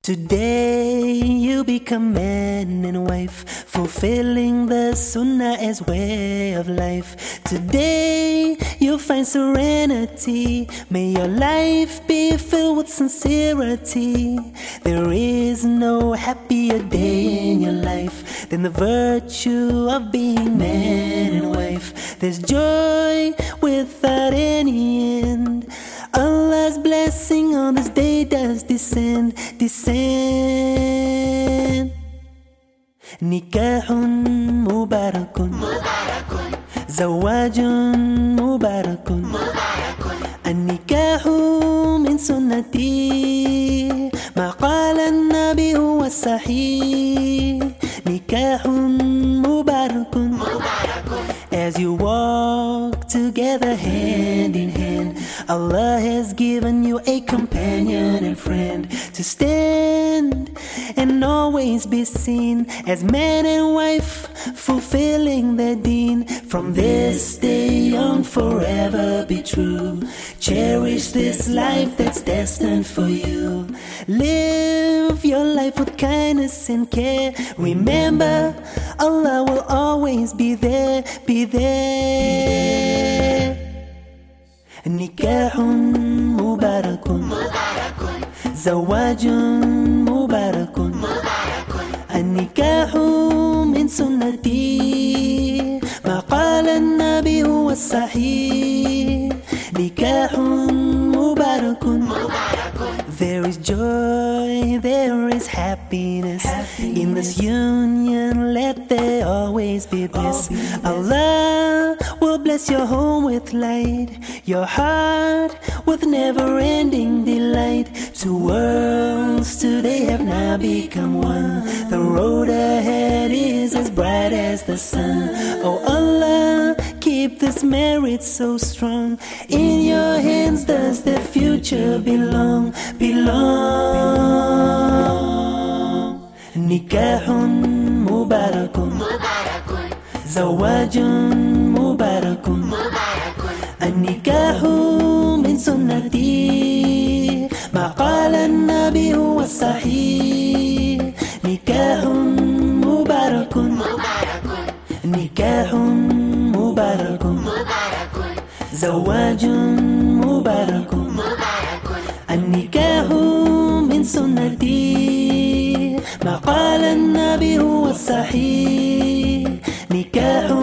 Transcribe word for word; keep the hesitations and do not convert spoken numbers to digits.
Today you become man and wife, fulfilling the sunnah as way of life. Today you'll find serenity. May your life be filled with sincerity. There is no happier day in your life than the virtue of being man and wife. There's joy without any end. Allah's blessing on this day does descend, descend. Nikahun mubarakun, mubarakun. Zawajun mubarakun, mubarakun. An-nikahu min sunnati, ma qala an-nabi huwa sahih. Nikahun mubarakun, mubarakun. As you walk together hand in hand, Allah has given you a companion and friend to stand and always be seen as man and wife, fulfilling their deen. From this day on forever be true. Cherish this life that's destined for you. Live your life with kindness and care. Remember, Allah will always be there, be there. Nikahun mubarakun, mubarakun. Zawajun mubarakun, mubarakun. An-nikahu min sunnati, ma qala an-nabi huwa sahih. Nikahun mubarakun, mubarakun. There is joy, there is happiness, happiness. In this union let there always be bliss. Allah will bless your home with light, your heart with never-ending delight. Two worlds today have now become one. The road ahead is as bright as the sun. Oh Allah, keep this marriage so strong. In your hands does their future belong, belong. Nikahun mubarakun, mubarakun. Zawajun mubarakun, mubarakun. An-nikahu min sunnati, ma qala an-nabi huwa sahih. Nikahun mubarakun, mubarakun. Nikahun mubarakun, mubarakun. Zawajun mubarakun, mubarakun. An-nikahu min sunnati, ma qala an-nabi huwa sahih. Nikahun